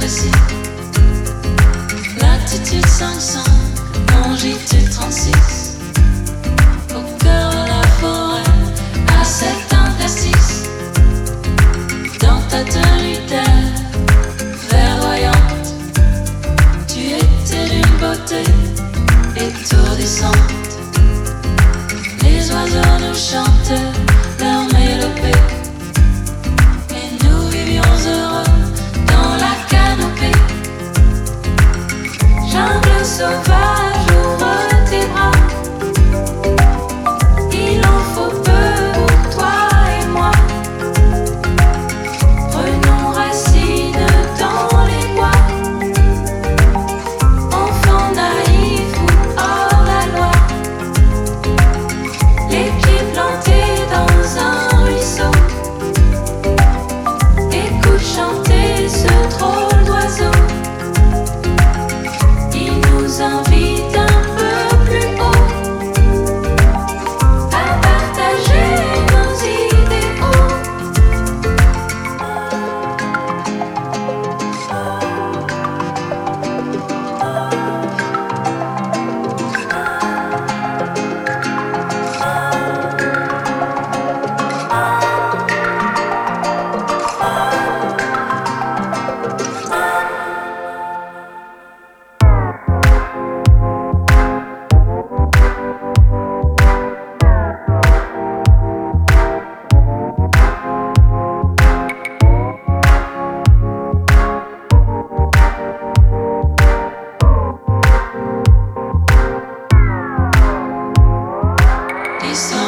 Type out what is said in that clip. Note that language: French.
précis. Latitude 500, longitude 36. Au cœur de la forêt, à cet interstice. Dans ta tenue d'air verdoyante, tu étais d'une beauté étourdissante. Les oiseaux nous chantaient leur mélopée, et nous vivions heureux dans la canopée. Jungle sauvage, ouvre tes bras. Il en faut peu pour toi et moi. Prenons racine dans les bois. Enfants naïfs ou hors la loi. Les pieds plantés dans un ruisseau. Écoute chanter ce drôle d'oiseau. Il nous invite un peu plus haut à partager nos idéaux. Ils sont